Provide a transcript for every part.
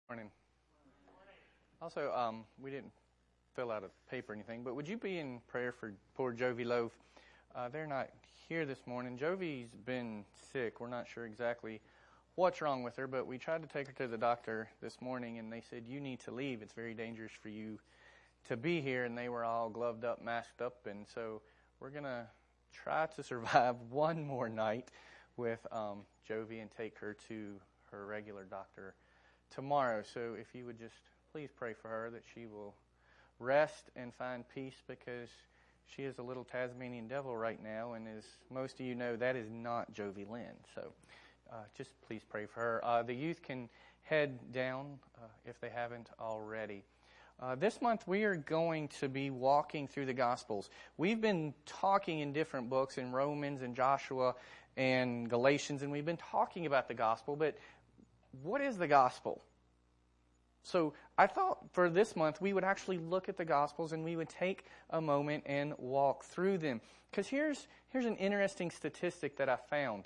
Morning. Also, we didn't fill out a paper or anything, but would you be in prayer for poor Jovi Loaf? They're not here this morning. Jovi's been sick. We're not sure exactly what's wrong with her, but we tried to take her to the doctor this morning, and they said, you need to leave. It's very dangerous for you to be here, and they were all gloved up, masked up, and so we're going to try to survive one more night with Jovi and take her to her regular doctor tomorrow. So if you would just please pray for her that she will rest and find peace, because she is a little Tasmanian devil right now, and as most of you know, that is not Jovi Lynn. So just please pray for her. The youth can head down if they haven't already. This month we are going to be walking through the Gospels. We've been talking in different books, in Romans and Joshua and Galatians, and we've been talking about the Gospel, but what is the Gospel? So I thought for this month we would actually look at the Gospels and we would take a moment and walk through them. Because here's an interesting statistic that I found.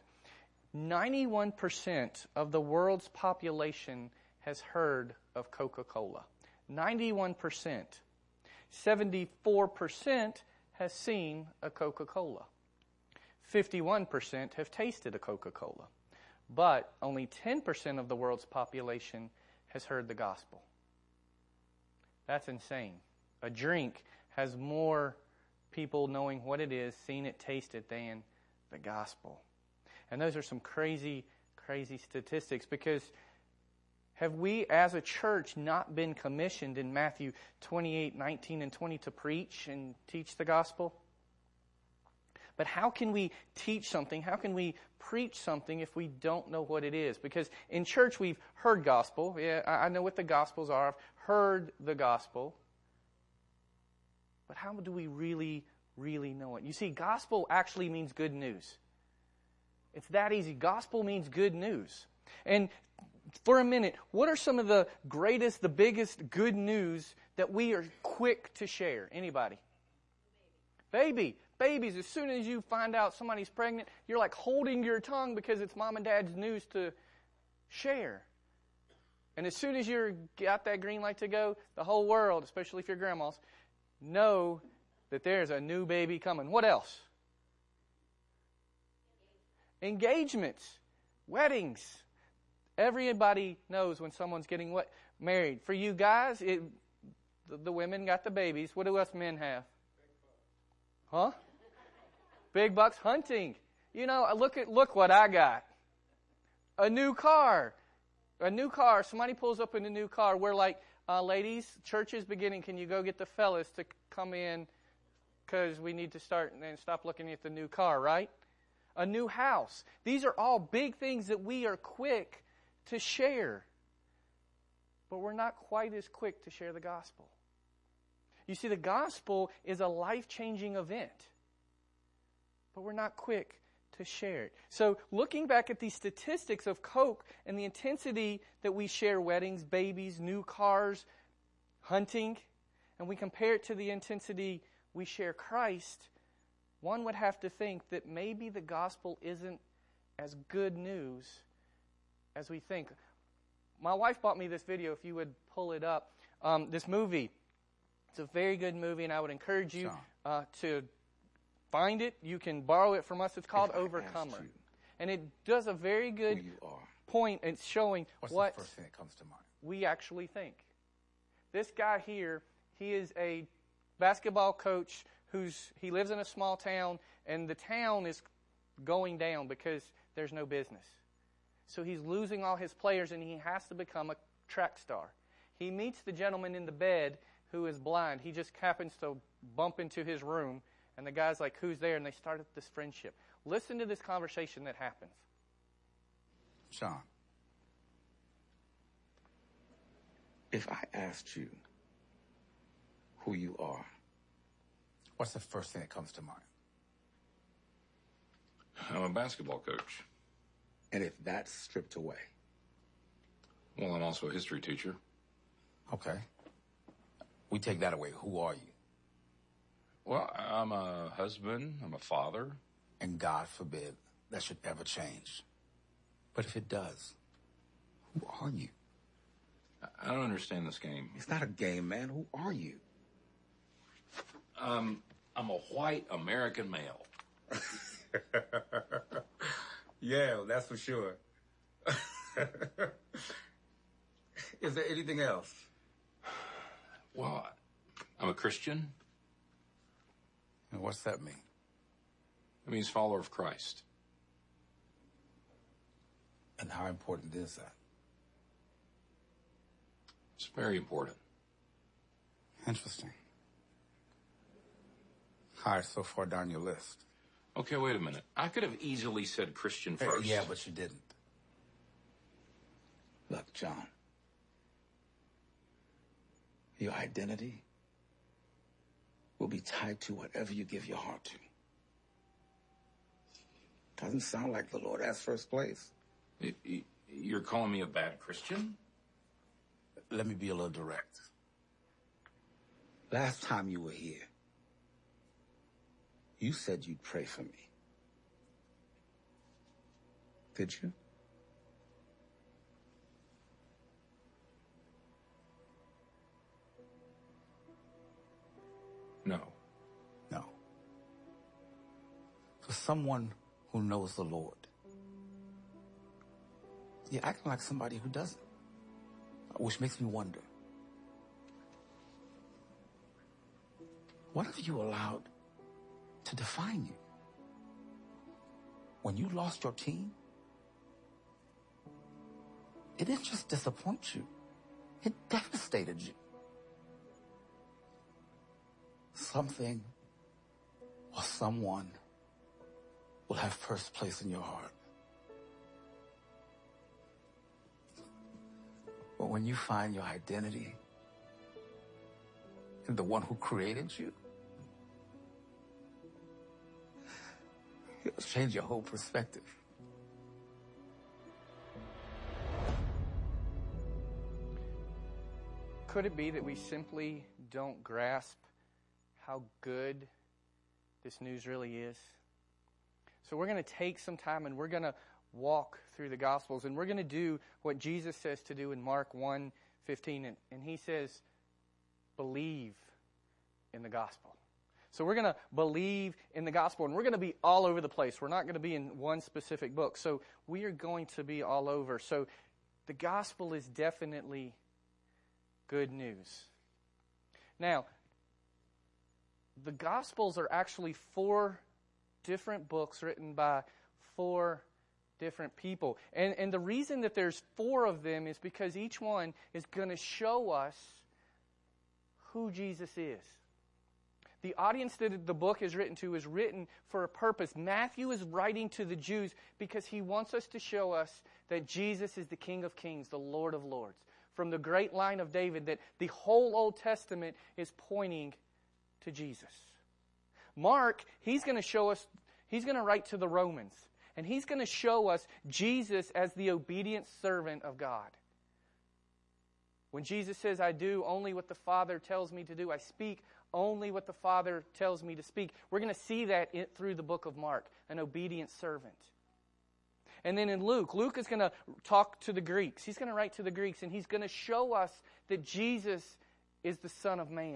91% of the world's population has heard of Coca-Cola. 91%. 74% has seen a Coca-Cola. 51% have tasted a Coca-Cola. But only 10% of the world's population has heard the gospel. That's insane. A drink has more people knowing what it is, seen it, tasted it, than the gospel. And those are some crazy, crazy statistics, because have we as a church not been commissioned in Matthew 28, 19, and 20 to preach and teach the gospel? But how can we teach something? How can we preach something if we don't know what it is? Because in church we've heard gospel. Yeah, I know what the gospels are. I've heard the gospel. But how do we really, really know it? You see, gospel actually means good news. It's that easy. Gospel means good news. And for a minute, what are some of the greatest, the biggest good news that we are quick to share? Anybody? Baby. Babies, as soon as you find out somebody's pregnant, you're like holding your tongue because it's mom and dad's news to share. And as soon as you got that green light to go, the whole world, especially if you're grandmas, know that there's a new baby coming. What else? Engagements, weddings. Everybody knows when someone's getting married. For you guys, the women got the babies. What do us men have? Huh? Big bucks. Hunting. You know, look what I got. A new car. A new car. Somebody pulls up in a new car. We're like, ladies, church is beginning. Can you go get the fellas to come in? Because we need to start and stop looking at the new car, right? A new house. These are all big things that we are quick to share. But we're not quite as quick to share the gospel. You see, the gospel is a life-changing event, but we're not quick to share it. So looking back at these statistics of Coke and the intensity that we share weddings, babies, new cars, hunting, and we compare it to the intensity we share Christ, one would have to think that maybe the gospel isn't as good news as we think. My wife bought me this video, if you would pull it up, this movie. It's a very good movie, and I would encourage you to find it. You can borrow it from us. It's called Overcomer. And it does a very good point in showing what the first thing that comes to mind? We actually think. This guy here, he is a basketball coach he lives in a small town, and the town is going down because there's no business. So he's losing all his players, and he has to become a track star. He meets the gentleman in the bed who is blind. He just happens to bump into his room, and the guy's like, who's there? And they start this friendship. Listen to this conversation that happens. Sean, if I asked you who you are, what's the first thing that comes to mind? I'm a basketball coach. And if that's stripped away? Well, I'm also a history teacher. Okay. We take that away. Who are you? Well, I'm a husband. I'm a father. And God forbid that should ever change. But if it does, who are you? I don't understand this game. It's not a game, man. Who are you? I'm a white American male. Yeah, that's for sure. Is there anything else? Well, I'm a Christian. And what's that mean? It means follower of Christ. And how important is that? It's very important. Interesting. How so far down your list? Okay, wait a minute. I could have easily said Christian first. Yeah, but you didn't. Look, John. Your identity will be tied to whatever you give your heart to. Doesn't sound like the Lord has first place. You're calling me a bad Christian? Let me be a little direct. Last time you were here, you said you'd pray for me. Did you? No. No. For someone who knows the Lord, you're acting like somebody who doesn't, which makes me wonder. What have you allowed to define you? When you lost your team, it didn't just disappoint you, it devastated you. Something or someone will have first place in your heart. But when you find your identity in the one who created you, it'll change your whole perspective. Could it be that we simply don't grasp how good this news really is? So we're going to take some time and we're going to walk through the Gospels, and we're going to do what Jesus says to do in Mark 1:15, and he says, believe in the gospel. So we're going to believe in the gospel, and we're going to be all over the place. We're not going to be in one specific book. So we are going to be all over. So the gospel is definitely good news. Now, the Gospels are actually 4 different books written by 4 different people. And the reason that there's 4 of them is because each one is going to show us who Jesus is. The audience that the book is written to is written for a purpose. Matthew is writing to the Jews because he wants us to show us that Jesus is the King of Kings, the Lord of Lords. From the great line of David, that the whole Old Testament is pointing to Jesus. Mark, he's going to write to the Romans, and he's going to show us Jesus as the obedient servant of God. When Jesus says, I do only what the Father tells me to do, I speak only what the Father tells me to speak, we're going to see that through the book of Mark, an obedient servant. And then in Luke is going to talk to the Greeks. He's going to write to the Greeks, and he's going to show us that Jesus is the Son of Man.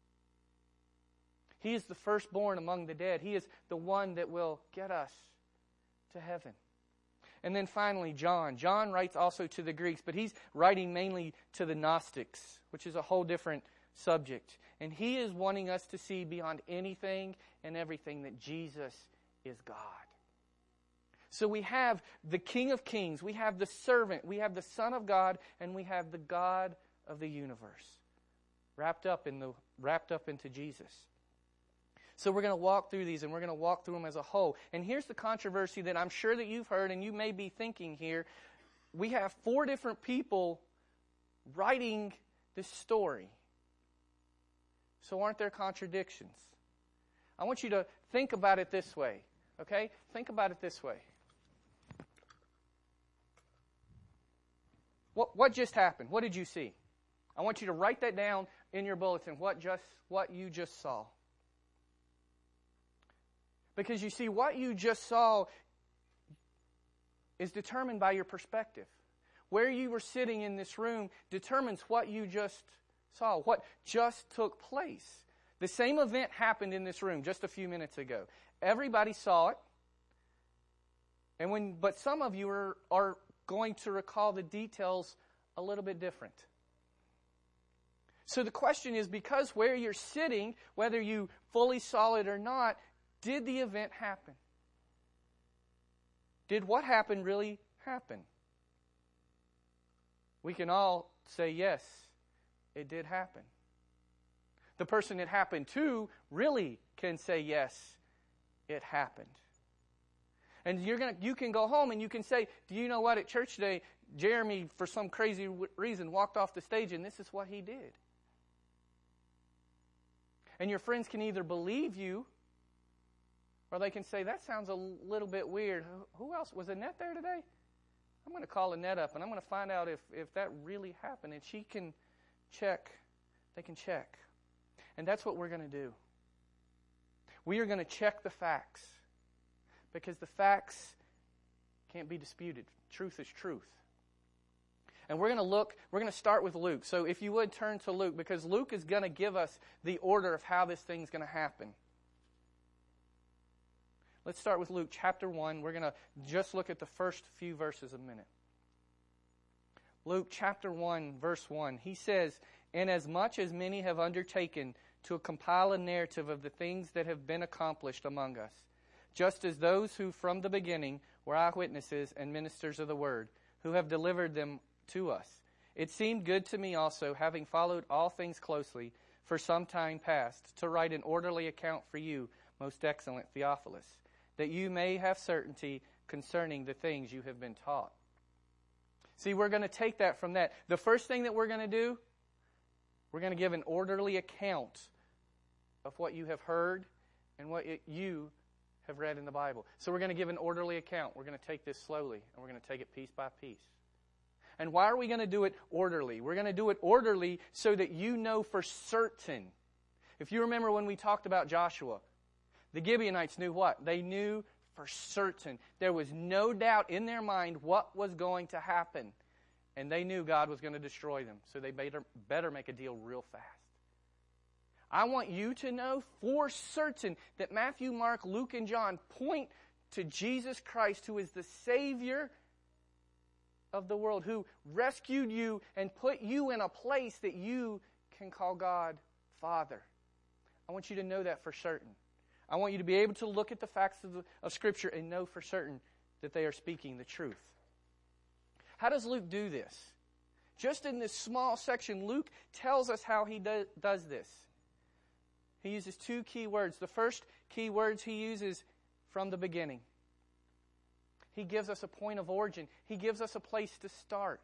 He is the firstborn among the dead. He is the one that will get us to heaven. And then finally, John. John writes also to the Greeks, but he's writing mainly to the Gnostics, which is a whole different subject. And he is wanting us to see beyond anything and everything that Jesus is God. So we have the King of Kings, we have the servant, we have the Son of God, and we have the God of the universe, wrapped up into Jesus. So we're going to walk through these, and we're going to walk through them as a whole. And here's the controversy that I'm sure that you've heard, and you may be thinking here. We have 4 different people writing this story. So aren't there contradictions? I want you to think about it this way, okay? Think about it this way. What just happened? What did you see? I want you to write that down in your bulletin, what you just saw. Because you see, what you just saw is determined by your perspective. Where you were sitting in this room determines what you just saw, what just took place. The same event happened in this room just a few minutes ago. Everybody saw it. But some of you are going to recall the details a little bit different. So the question is, because where you're sitting, whether you fully saw it or not, did the event happen? Did what happened really happen? We can all say, yes, it did happen. The person it happened to really can say, yes, it happened. And you can go home and you can say, do you know what? At church today, Jeremy, for some crazy reason, walked off the stage and this is what he did. And your friends can either believe you, or they can say, that sounds a little bit weird. Who else? Was Annette there today? I'm going to call Annette up and I'm going to find out if that really happened. And she can check. They can check. And that's what we're going to do. We are going to check the facts. Because the facts can't be disputed. Truth is truth. And we're going to start with Luke. So if you would turn to Luke, because Luke is going to give us the order of how this thing's going to happen. Let's start with Luke chapter 1. We're going to just look at the first few verses a minute. Luke chapter 1, verse 1. He says, "Inasmuch as many have undertaken to compile a narrative of the things that have been accomplished among us, just as those who from the beginning were eyewitnesses and ministers of the word, who have delivered them to us. It seemed good to me also, having followed all things closely for some time past, to write an orderly account for you, most excellent Theophilus, that you may have certainty concerning the things you have been taught." See, we're going to take that from that. The first thing that we're going to do, we're going to give an orderly account of what you have heard and what you have read in the Bible. So we're going to give an orderly account. We're going to take this slowly, and we're going to take it piece by piece. And why are we going to do it orderly? We're going to do it orderly so that you know for certain. If you remember when we talked about Joshua, the Gibeonites knew what? They knew for certain. There was no doubt in their mind what was going to happen. And they knew God was going to destroy them. So they better make a deal real fast. I want you to know for certain that Matthew, Mark, Luke, and John point to Jesus Christ, who is the Savior of the world, who rescued you and put you in a place that you can call God Father. I want you to know that for certain. I want you to be able to look at the facts of Scripture and know for certain that they are speaking the truth. How does Luke do this? Just in this small section, Luke tells us how he does this. He uses two key words. The first key words he uses, from the beginning. He gives us a point of origin. He gives us a place to start.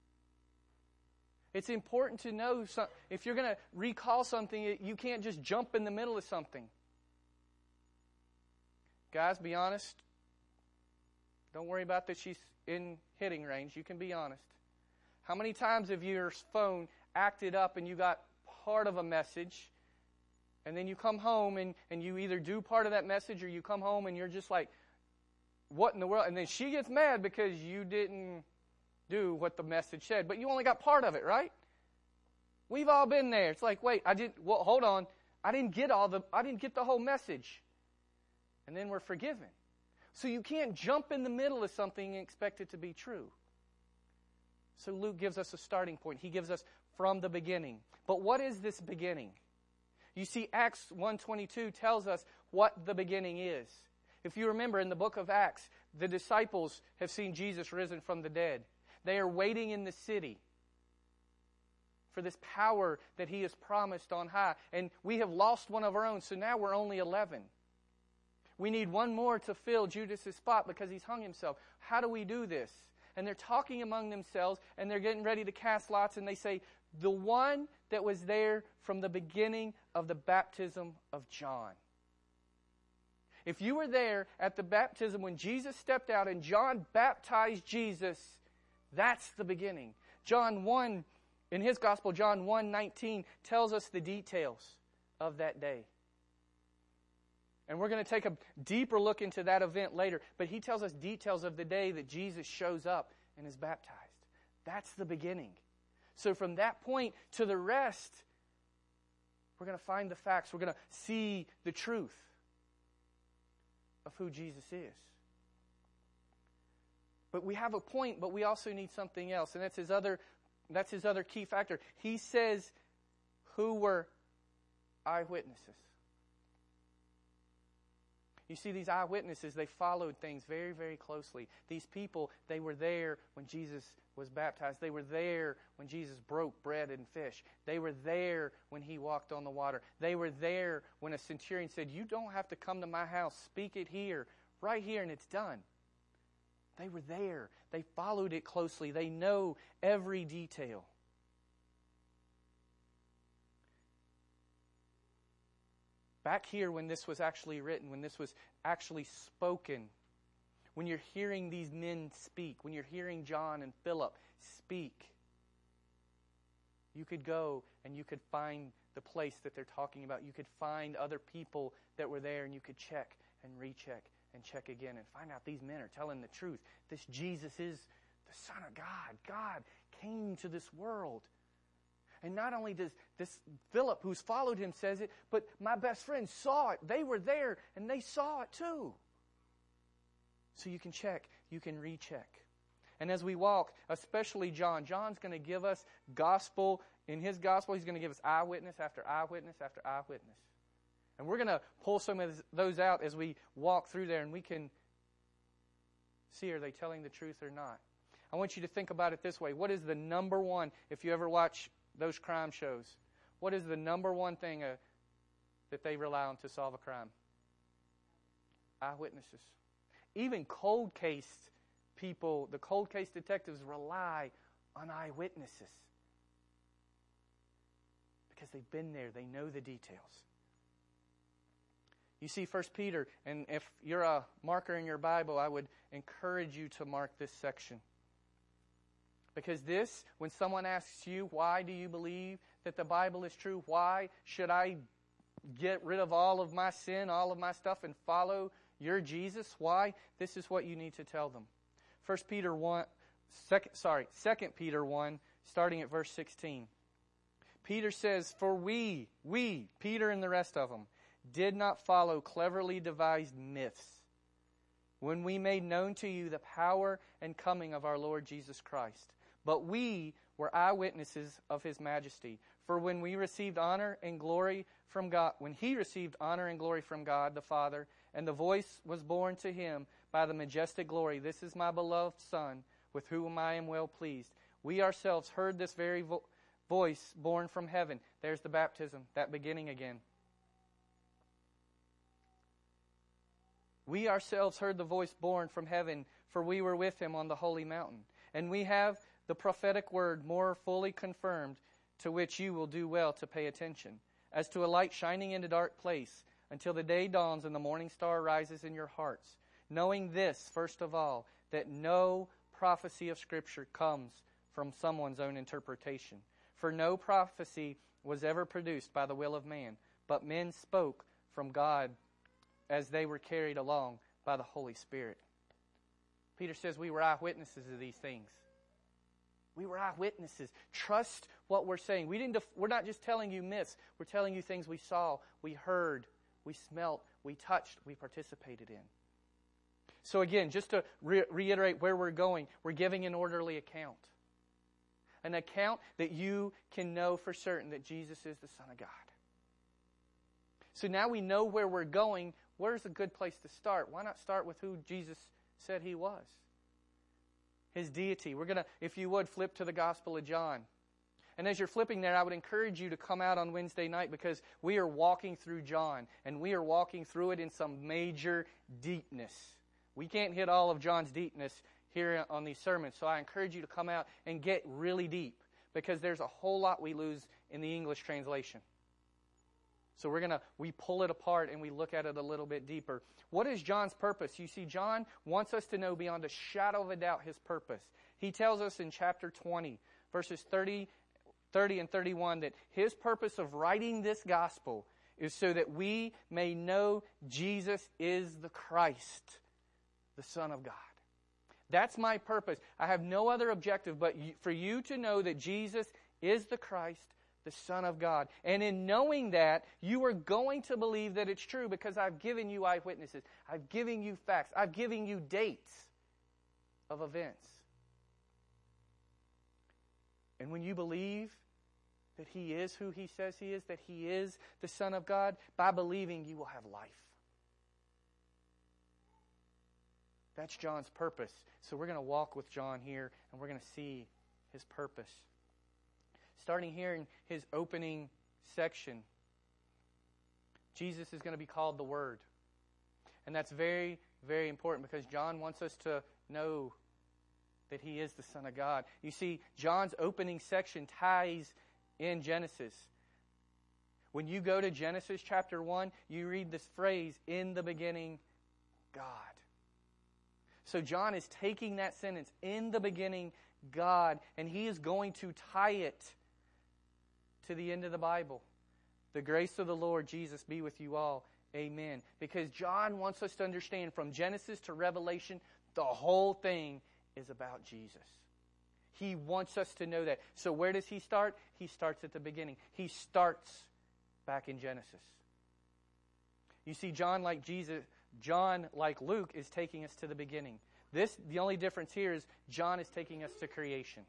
It's important to know, if you're going to recall something, you can't just jump in the middle of something. Guys, be honest. Don't worry about that she's in hitting range. You can be honest. How many times have your phone acted up and you got part of a message, and then you come home and you either do part of that message or you come home and you're just like, what in the world? And then she gets mad because you didn't do what the message said, but you only got part of it, right? We've all been there. It's like, wait, hold on. I didn't get the whole message. And then we're forgiven. So you can't jump in the middle of something and expect it to be true. So Luke gives us a starting point. He gives us from the beginning. But what is this beginning? You see, Acts 1:22 tells us what the beginning is. If you remember in the book of Acts, the disciples have seen Jesus risen from the dead. They are waiting in the city for this power that he has promised on high. And we have lost one of our own, so now we're only 11. We need one more to fill Judas' spot because he's hung himself. How do we do this? And they're talking among themselves, and they're getting ready to cast lots, and they say, the one that was there from the beginning of the baptism of John. If you were there at the baptism when Jesus stepped out and John baptized Jesus, that's the beginning. John 1, in his gospel, John 1:19 tells us the details of that day. And we're going to take a deeper look into that event later. But he tells us details of the day that Jesus shows up and is baptized. That's the beginning. So from that point to the rest, we're going to find the facts. We're going to see the truth of who Jesus is. But we have a point, but we also need something else, and that's his other key factor. He says, who were eyewitnesses. You see, these eyewitnesses, they followed things very, very closely. These people, they were there when Jesus was baptized. They were there when Jesus broke bread and fish. They were there when he walked on the water. They were there when a centurion said, you don't have to come to my house. Speak it here, right here, and it's done. They were there. They followed it closely. They know every detail. Back here when this was actually written, when this was actually spoken, when you're hearing these men speak, when you're hearing John and Philip speak, you could go and you could find the place that they're talking about. You could find other people that were there and you could check and recheck and check again and find out these men are telling the truth. This Jesus is the Son of God. God came to this world. And not only does this Philip, who's followed him, says it, but my best friend saw it. They were there, and they saw it too. So you can check, you can recheck. And as we walk, especially John's going to give us gospel. In his gospel, he's going to give us eyewitness after eyewitness after eyewitness. And we're going to pull some of those out as we walk through there, and we can see, are they telling the truth or not? I want you to think about it this way. What is the number one, if you ever watch those crime shows, what is the number one thing that they rely on to solve a crime? Eyewitnesses. Even cold case people, the cold case detectives rely on eyewitnesses because they've been there. They know the details. You see 1 Peter, and if you're a marker in your Bible, I would encourage you to mark this section. Because this, when someone asks you, why do you believe that the Bible is true? Why should I get rid of all of my sin, all of my stuff, and follow your Jesus? Why? This is what you need to tell them. 2 Peter 1, starting at verse 16. Peter says, for we, Peter and the rest of them, did not follow cleverly devised myths when we made known to you the power and coming of our Lord Jesus Christ. But we were eyewitnesses of his majesty. For when we received honor and glory from God, when he received honor and glory from God the Father, and the voice was borne to him by the majestic glory, this is my beloved Son, with whom I am well pleased. We ourselves heard this very voice borne from heaven. There's the baptism, that beginning again. We ourselves heard the voice borne from heaven, for we were with him on the holy mountain. And we have the prophetic word more fully confirmed, to which you will do well to pay attention, as to a light shining in a dark place, until the day dawns and the morning star rises in your hearts. Knowing this, first of all, that no prophecy of Scripture comes from someone's own interpretation. For no prophecy was ever produced by the will of man, but men spoke from God as they were carried along by the Holy Spirit. Peter says we were eyewitnesses of these things. We were eyewitnesses. Trust what we're saying. We're not just telling you myths. We're telling you things we saw, we heard, we smelt, we touched, we participated in. So again, just to reiterate where we're going, we're giving an orderly account. An account that you can know for certain that Jesus is the Son of God. So now we know where we're going. Where's a good place to start? Why not start with who Jesus said he was? His deity. We're going to, if you would, flip to the Gospel of John. And as you're flipping there, I would encourage you to come out on Wednesday night because we are walking through John, and we are walking through it in some major deepness. We can't hit all of John's deepness here on these sermons, so I encourage you to come out and get really deep because there's a whole lot we lose in the English translation. So we pull it apart and we look at it a little bit deeper. What is John's purpose? You see, John wants us to know beyond a shadow of a doubt his purpose. He tells us in chapter 20, verses 30 and 31, that his purpose of writing this gospel is so that we may know Jesus is the Christ, the Son of God. That's my purpose. I have no other objective but for you to know that Jesus is the Christ, the Son of God. And in knowing that, you are going to believe that it's true because I've given you eyewitnesses. I've given you facts. I've given you dates of events. And when you believe that He is who He says He is, that He is the Son of God, by believing you will have life. That's John's purpose. So we're going to walk with John here, and we're going to see his purpose. Starting here in his opening section, Jesus is going to be called the Word. And that's very, very important because John wants us to know that He is the Son of God. You see, John's opening section ties in Genesis. When you go to Genesis chapter 1, you read this phrase, in the beginning, God. So John is taking that sentence, in the beginning, God, and he is going to tie it to the end of the Bible. The grace of the Lord Jesus be with you all. Amen. Because John wants us to understand from Genesis to Revelation, the whole thing is about Jesus. He wants us to know that. So where does he start? He starts at the beginning. He starts back in Genesis. You see, John, like Luke, is taking us to the beginning. The only difference here is John is taking us to creation.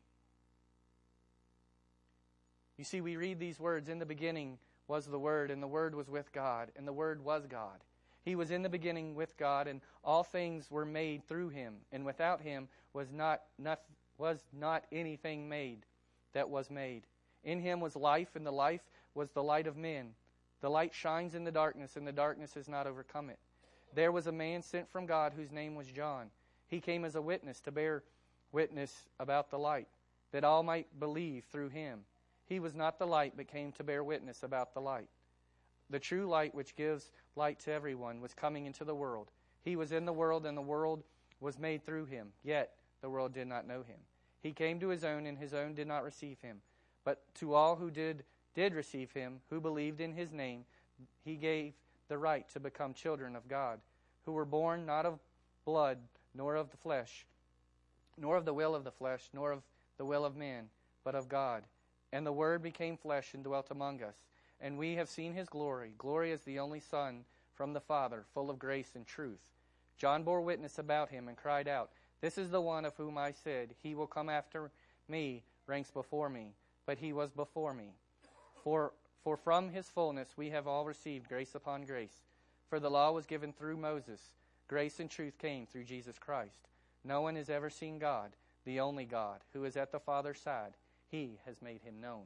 You see, we read these words, in the beginning was the Word, and the Word was with God, and the Word was God. He was in the beginning with God, and all things were made through Him, and without Him was not anything made that was made. In Him was life, and the life was the light of men. The light shines in the darkness, and the darkness has not overcome it. There was a man sent from God whose name was John. He came as a witness to bear witness about the light, that all might believe through him. He was not the light, but came to bear witness about the light. The true light, which gives light to everyone, was coming into the world. He was in the world, and the world was made through him. Yet the world did not know him. He came to his own, and his own did not receive him. But to all who did receive him, who believed in his name, he gave the right to become children of God, who were born not of blood, nor of the flesh, nor of the will of the flesh, nor of the will of men, but of God. And the Word became flesh and dwelt among us. And we have seen his glory. Glory as the only Son from the Father, full of grace and truth. John bore witness about him and cried out, "This is the one of whom I said, he will come after me, ranks before me. But he was before me. For from his fullness we have all received grace upon grace. For the law was given through Moses. Grace and truth came through Jesus Christ. No one has ever seen God, the only God, who is at the Father's side. He has made him known."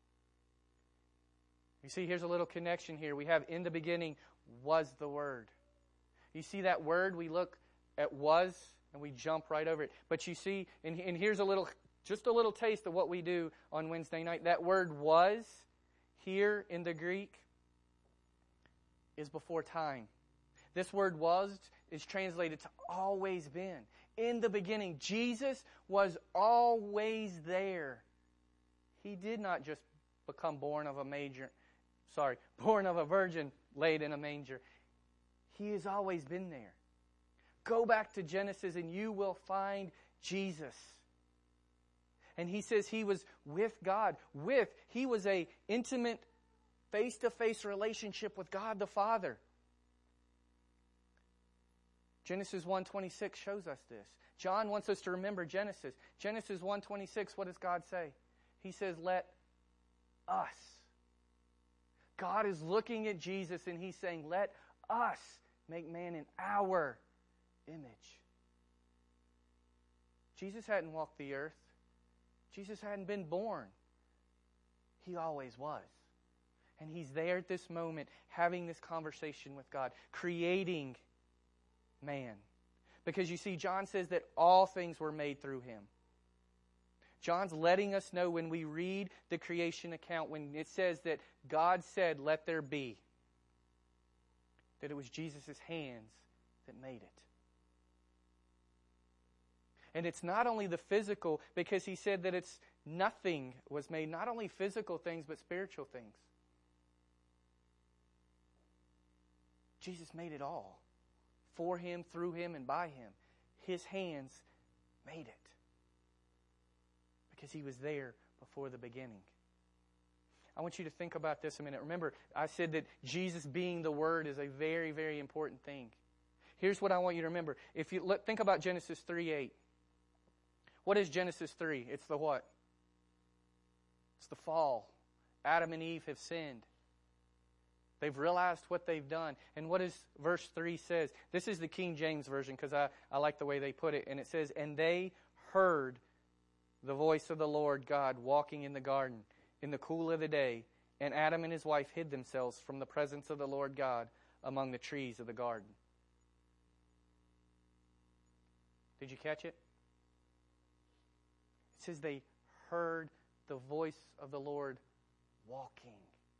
You see, here's a little connection here. We have in the beginning was the Word. You see that word, we look at was, and we jump right over it. But you see, and here's just a little taste of what we do on Wednesday night. That word was, here in the Greek, is before time. This word was is translated to always been. In the beginning, Jesus was always there. He did not just become born of a virgin laid in a manger. He has always been there. Go back to Genesis and you will find Jesus. And he says he was with God. He was an intimate, face-to-face relationship with God the Father. Genesis 1:26 shows us this. John wants us to remember Genesis. Genesis 1:26, what does God say? He says, let us. God is looking at Jesus and he's saying, let us make man in our image. Jesus hadn't walked the earth. Jesus hadn't been born. He always was. And he's there at this moment having this conversation with God, creating man. Because you see, John says that all things were made through him. John's letting us know when we read the creation account, when it says that God said, let there be, that it was Jesus' hands that made it. And it's not only the physical, because he said that it's nothing was made, not only physical things, but spiritual things. Jesus made it all. For him, through him, and by him. His hands made it. Because He was there before the beginning. I want you to think about this a minute. Remember, I said that Jesus being the Word is a very, very important thing. Here's what I want you to remember. If you think about Genesis 3:8. What is Genesis 3? It's the what? It's the fall. Adam and Eve have sinned. They've realized what they've done. And what does verse 3 says? This is the King James Version because I like the way they put it. And it says, "And they heard the voice of the Lord God walking in the garden in the cool of the day. And Adam and his wife hid themselves from the presence of the Lord God among the trees of the garden." Did you catch it? It says they heard the voice of the Lord walking.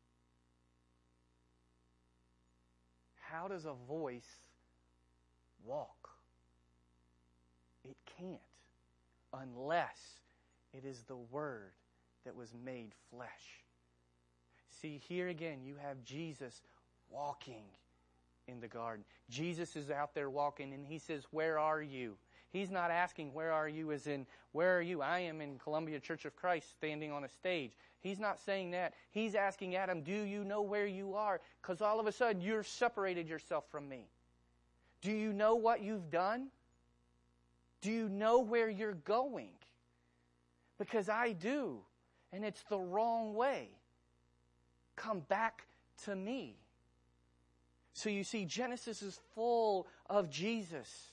How does a voice walk? It can't unless it is the Word that was made flesh. See, here again, you have Jesus walking in the garden. Jesus is out there walking, and He says, "Where are you?" He's not asking, "Where are you?" as in, "Where are you?" I am in Columbia Church of Christ standing on a stage. He's not saying that. He's asking Adam, "Do you know where you are?" Because all of a sudden, you've separated yourself from me. Do you know what you've done? Do you know where you're going? Because I do, and it's the wrong way. Come back to me. So you see, Genesis is full of Jesus.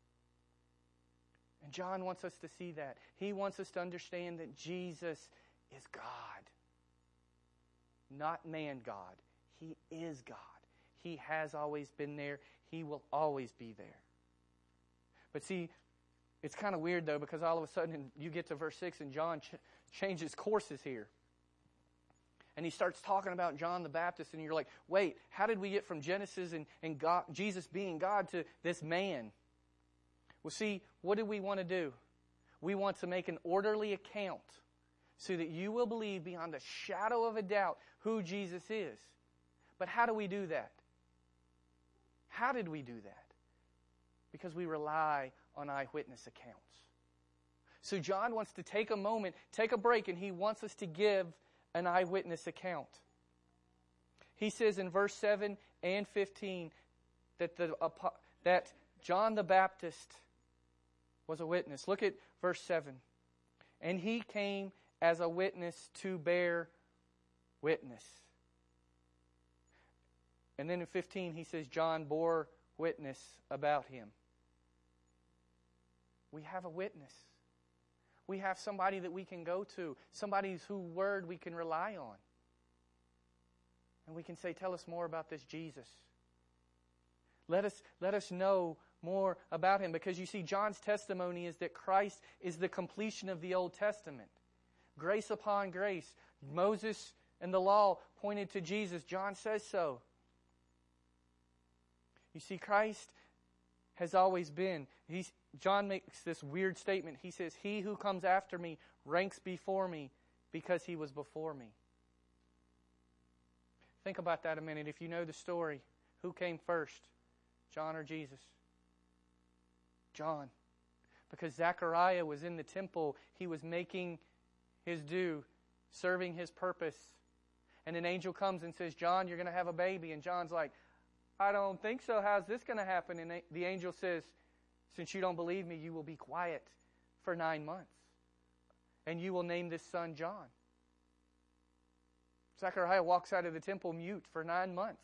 And John wants us to see that. He wants us to understand that Jesus is God. Not man God. He is God. He has always been there. He will always be there. But see, it's kind of weird though, because all of a sudden you get to verse 6 and John changes courses here. And he starts talking about John the Baptist, and you're like, wait, how did we get from Genesis and God, Jesus being God to this man? Well, see, what do we want to do? We want to make an orderly account so that you will believe beyond a shadow of a doubt who Jesus is. But how do we do that? How did we do that? Because we rely on eyewitness accounts. So John wants to take a moment, take a break, and he wants us to give an eyewitness account. He says in verse 7 and 15 that John the Baptist was a witness. Look at verse 7. And he came as a witness to bear witness. And then in 15 he says John bore witness about him. We have a witness. We have somebody that we can go to, somebody whose word we can rely on. And we can say, tell us more about this Jesus. Let us know more about Him. Because you see, John's testimony is that Christ is the completion of the Old Testament. Grace upon grace. Moses and the law pointed to Jesus. John says so. You see, Christ has always been. John makes this weird statement. He says, "He who comes after me ranks before me because He was before me." Think about that a minute. If you know the story, who came first? John or Jesus? John. Because Zechariah was in the temple. He was making his due, serving his purpose. And an angel comes and says, "John, you're going to have a baby." And John's like, "I don't think so. How's this going to happen?" And the angel says, "Since you don't believe me, you will be quiet for 9 months. And you will name this son John." Zechariah walks out of the temple mute for 9 months.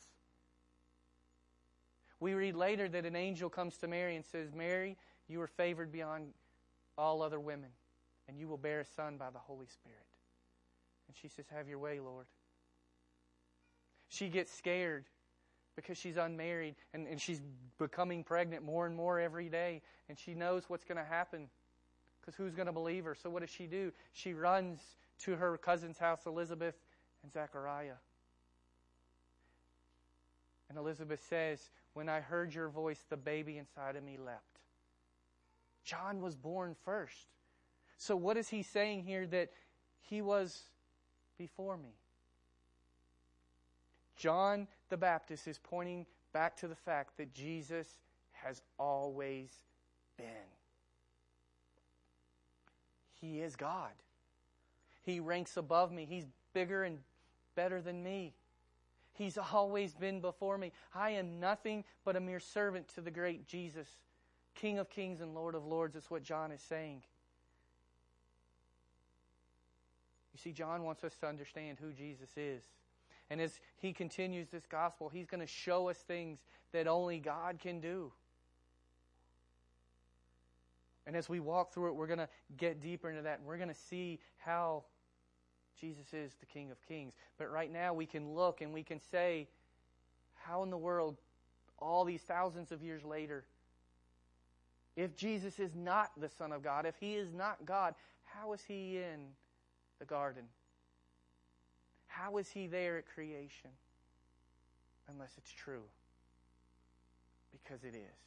We read later that an angel comes to Mary and says, "Mary, you are favored beyond all other women, and you will bear a son by the Holy Spirit." And she says, "Have your way, Lord." She gets scared because she's unmarried, and she's becoming pregnant more and more every day, and she knows what's going to happen because who's going to believe her? So what does she do? She runs to her cousin's house, Elizabeth and Zechariah. And Elizabeth says, "When I heard your voice, the baby inside of me leapt." John was born first. So what is he saying here? That he was before me. John the Baptist is pointing back to the fact that Jesus has always been. He is God. He ranks above me. He's bigger and better than me. He's always been before me. I am nothing but a mere servant to the great Jesus, King of kings and Lord of lords. That's what John is saying. You see, John wants us to understand who Jesus is. And as he continues this gospel, he's going to show us things that only God can do. And as we walk through it, we're going to get deeper into that. And we're going to see how Jesus is the King of Kings. But right now we can look and we can say, how in the world, all these thousands of years later, if Jesus is not the Son of God, if He is not God, how is He in the garden? How is He there at creation? Unless it's true. Because it is.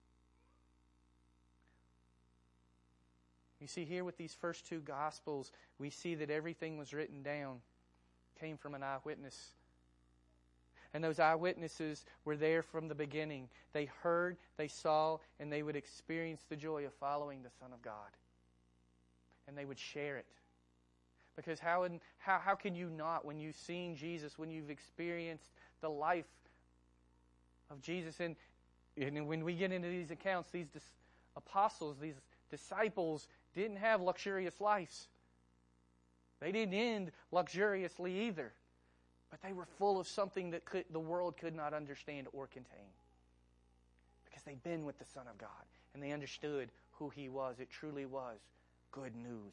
You see, here with these first two Gospels, we see that everything was written down, came from an eyewitness. And those eyewitnesses were there from the beginning. They heard, they saw, and they would experience the joy of following the Son of God. And they would share it. Because how can you not, when you've seen Jesus, when you've experienced the life of Jesus? And when we get into these accounts, these apostles, these disciples didn't have luxurious lives. They didn't end luxuriously either. But they were full of something that the world could not understand or contain. Because they'd been with the Son of God. And they understood who He was. It truly was good news.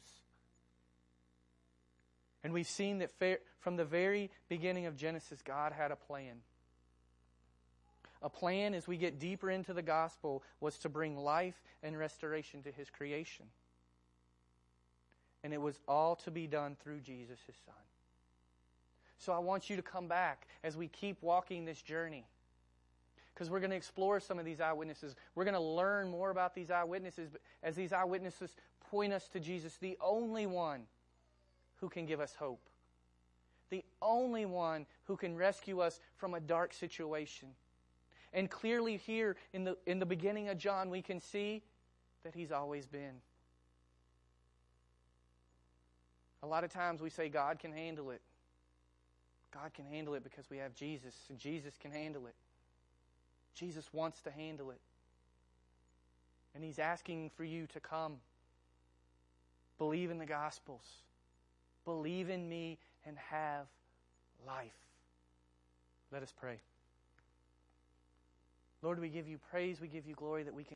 And we've seen that from the very beginning of Genesis, God had a plan. A plan, as we get deeper into the gospel, was to bring life and restoration to His creation. And it was all to be done through Jesus, His Son. So I want you to come back as we keep walking this journey. Because we're going to explore some of these eyewitnesses. We're going to learn more about these eyewitnesses. But as these eyewitnesses point us to Jesus, the only one who can give us hope. The only one who can rescue us from a dark situation. And clearly here in the beginning of John, we can see that He's always been. A lot of times we say God can handle it. God can handle it because we have Jesus, and Jesus can handle it. Jesus wants to handle it. And He's asking for you to come. Believe in the Gospels. Believe in me and have life. Let us pray. Lord, we give You praise, we give You glory that we can